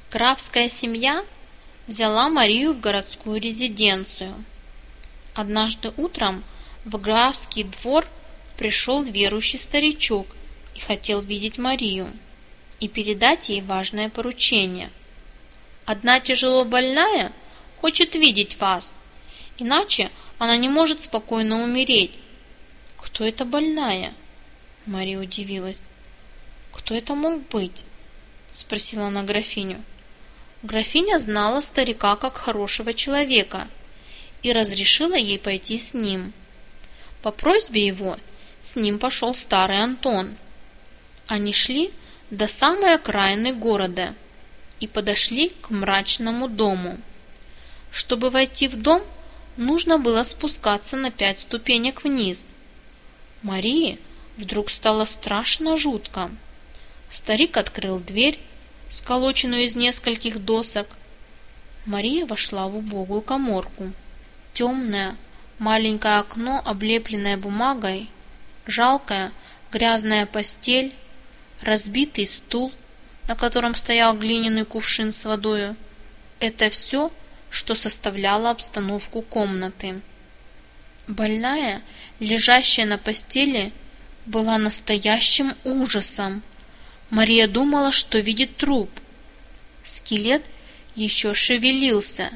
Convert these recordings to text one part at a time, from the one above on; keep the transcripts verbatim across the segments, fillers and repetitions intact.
Графская семья взяла Марию в городскую резиденцию. Однажды утром в графский двор пришел верующий старичок и хотел видеть Марию и передать ей важное поручение. «Одна тяжело больная хочет видеть вас, иначе она не может спокойно умереть». «Кто эта больная?» Мария удивилась. «Кто это мог быть?» спросила она графиню. Графиня знала старика как хорошего человека и разрешила ей пойти с ним. По просьбе его с ним пошел старый Антон. Они шли до самой окраины города и подошли к мрачному дому. Чтобы войти в дом, нужно было спускаться на пять ступенек вниз. Марии вдруг стало страшно жутко. Старик открыл дверь, сколоченную из нескольких досок. Мария вошла в убогую каморку. Темное, маленькое окно, облепленное бумагой, жалкая, грязная постель, разбитый стул, на котором стоял глиняный кувшин с водою. Это все, что составляло обстановку комнаты. Больная, лежащая на постели, была настоящим ужасом. Мария думала, что видит труп. Скелет еще шевелился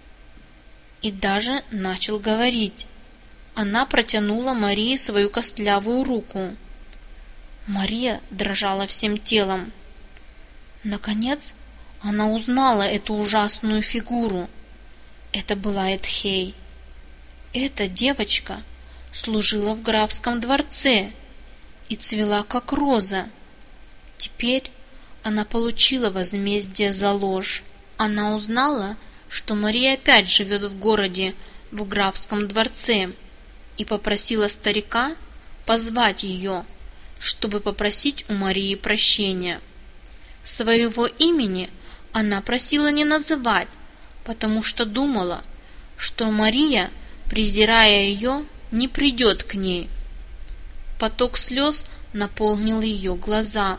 и даже начал говорить. Она протянула Марии свою костлявую руку. Мария дрожала всем телом. Наконец, она узнала эту ужасную фигуру. Это была Эдхей. Эта девочка служила в графском дворце и цвела как роза. Теперь она получила возмездие за ложь. Она узнала, что Мария опять живет в городе, в графском дворце, и попросила старика позвать ее, чтобы попросить у Марии прощения. Своего имени она просила не называть, потому что думала, что Мария, презирая ее, не придет к ней. Поток слез наполнил ее глаза.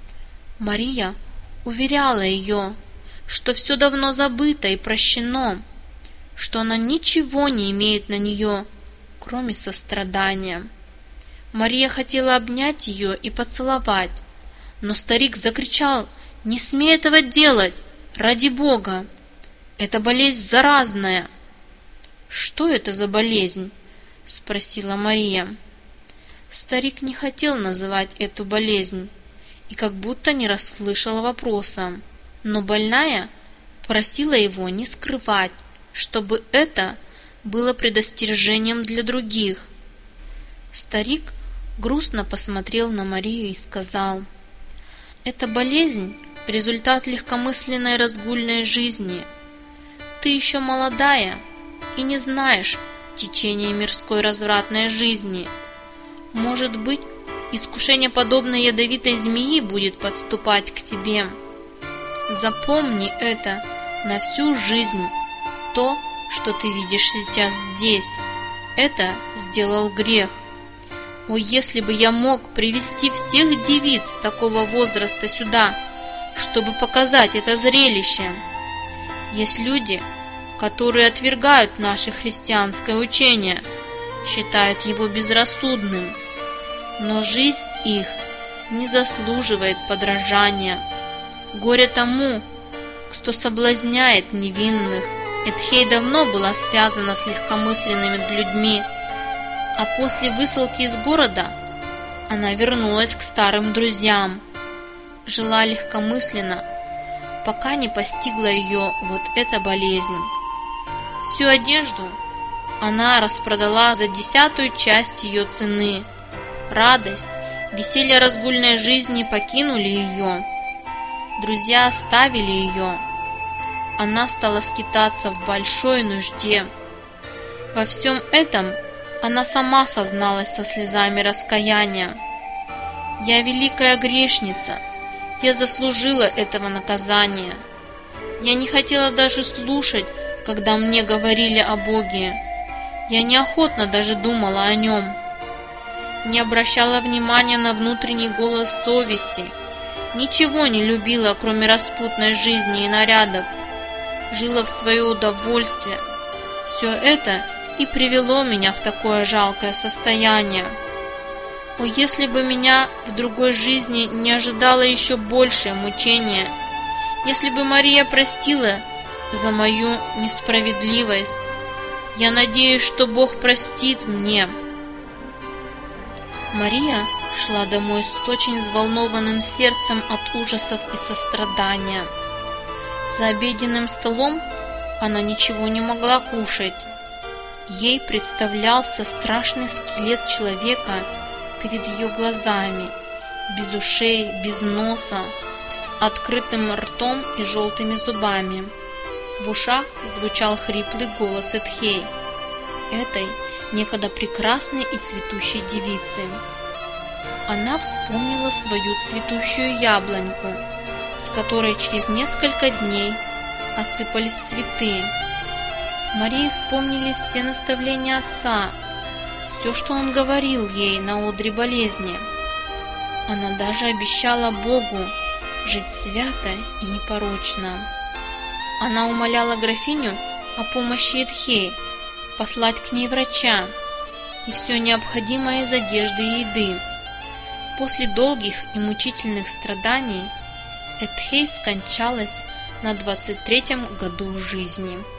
Мария уверяла ее, что все давно забыто и прощено, что она ничего не имеет на нее, кроме сострадания. Мария хотела обнять ее и поцеловать, но старик закричал: «Не смей этого делать! Ради Бога! Эта болезнь заразная!» «Что это за болезнь?» — спросила Мария. Старик не хотел называть эту болезнь и как будто не расслышал вопроса, но больная просила его не скрывать, чтобы это было предостережением для других. Старик грустно посмотрел на Марию и сказал: «Эта болезнь — результат легкомысленной разгульной жизни. Ты еще молодая и не знаешь течения мирской развратной жизни. Может быть, искушение подобной ядовитой змеи будет подступать к тебе. Запомни это на всю жизнь. То, что ты видишь сейчас здесь, это сделал грех. О, если бы я мог привести всех девиц такого возраста сюда, чтобы показать это зрелище! Есть люди, которые отвергают наше христианское учение, считают его безрассудным, но жизнь их не заслуживает подражания. Горе тому, кто соблазняет невинных». Эдхей давно была связана с легкомысленными людьми, а после высылки из города она вернулась к старым друзьям. Жила легкомысленно, пока не постигла ее вот эта болезнь. Всю одежду она распродала за десятую часть ее цены. Радость, веселье разгульной жизни покинули ее. Друзья оставили ее. Она стала скитаться в большой нужде. Во всем этом она сама созналась со слезами раскаяния. «Я великая грешница. Я заслужила этого наказания. Я не хотела даже слушать, когда мне говорили о Боге. Я неохотно даже думала о Нем. Не обращала внимания на внутренний голос совести ничего не любила, кроме распутной жизни и нарядов, жила в свое удовольствие. Все это и привело меня в такое жалкое состояние. О, если бы меня в другой жизни не ожидало еще большее мучение, если бы Мария простила за мою несправедливость, я надеюсь, что Бог простит мне. Мария шла домой с очень взволнованным сердцем от ужасов и сострадания. За обеденным столом она ничего не могла кушать. Ей представлялся страшный скелет человека перед ее глазами, без ушей, без носа, с открытым ртом и желтыми зубами. В ушах звучал хриплый голос Эдхей, этой некогда прекрасной и цветущей девицы. Она вспомнила свою цветущую яблоньку, с которой через несколько дней осыпались цветы. Марии вспомнились все наставления отца, все, что он говорил ей на одре болезни. Она даже обещала Богу жить свято и непорочно. Она умоляла графиню о помощи Эдхей, послать к ней врача и все необходимое из одежды и еды. После долгих и мучительных страданий Эдхей скончалась на двадцать третьем году жизни.